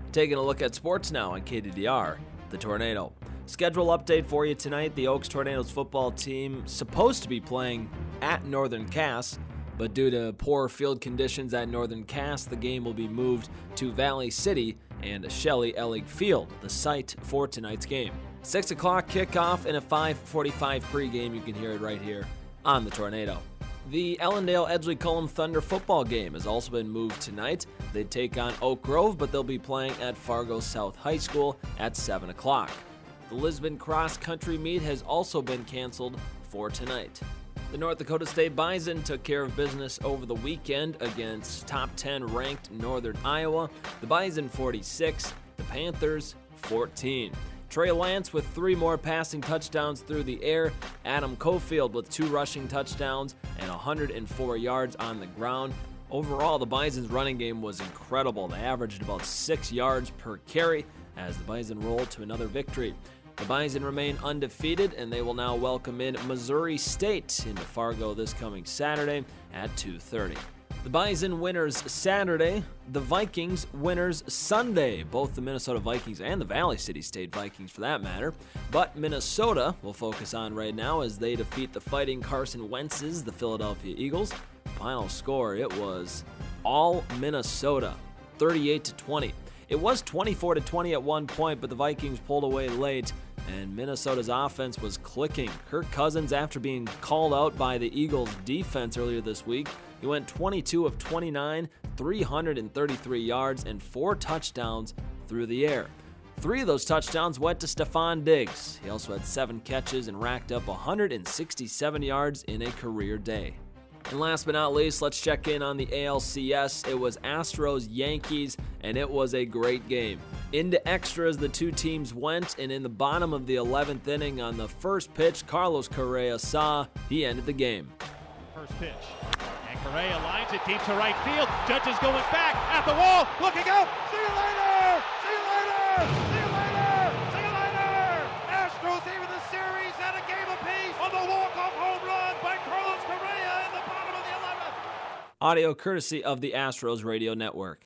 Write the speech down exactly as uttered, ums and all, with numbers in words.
Taking a look at sports now on K D D R, the Tornado. Schedule update for you tonight. The Oaks Tornadoes football team supposed to be playing at Northern Cass, but due to poor field conditions at Northern Cass, the game will be moved to Valley City and Shelley Ellig Field, the site for tonight's game. six o'clock kickoff and a five forty-five pregame. You can hear it right here on the Tornado. The Ellendale Edgley Cullum Thunder football game has also been moved tonight. They take on Oak Grove, but they'll be playing at Fargo South High School at seven o'clock. The Lisbon Cross Country meet has also been canceled for tonight. The North Dakota State Bison took care of business over the weekend against top ten ranked Northern Iowa. The Bison forty-six, the Panthers fourteen. Trey Lance with three more passing touchdowns through the air. Adam Cofield with two rushing touchdowns and one hundred four yards on the ground. Overall, the Bison's running game was incredible. They averaged about six yards per carry as the Bison rolled to another victory. The Bison remain undefeated, and they will now welcome in Missouri State into Fargo this coming Saturday at two thirty. The Bison winners Saturday, the Vikings winners Sunday, both the Minnesota Vikings and the Valley City State Vikings for that matter. But Minnesota will focus on right now as they defeat the Fighting Carson Wentz's, the Philadelphia Eagles. Final score, it was all Minnesota, thirty-eight to twenty. It was twenty-four to twenty at one point, but the Vikings pulled away late, and Minnesota's offense was clicking. Kirk Cousins, after being called out by the Eagles' defense earlier this week, he went twenty-two of twenty-nine, three hundred thirty-three yards, and four touchdowns through the air. Three of those touchdowns went to Stephon Diggs. He also had seven catches and racked up one hundred sixty-seven yards in a career day. And last but not least, let's check in on the A L C S. It was Astros-Yankees, and it was a great game. Into extras, the two teams went, and in the bottom of the eleventh inning on the first pitch, Carlos Correa saw, he ended the game. First pitch, and Correa lines it deep to right field. Judge is going back, at the wall, looking out, see you later, see you later, see you later, see you later. Astros even the series at a game apiece on the walk-off home run by Carlos Correa in the bottom of the eleventh. Audio courtesy of the Astros Radio Network.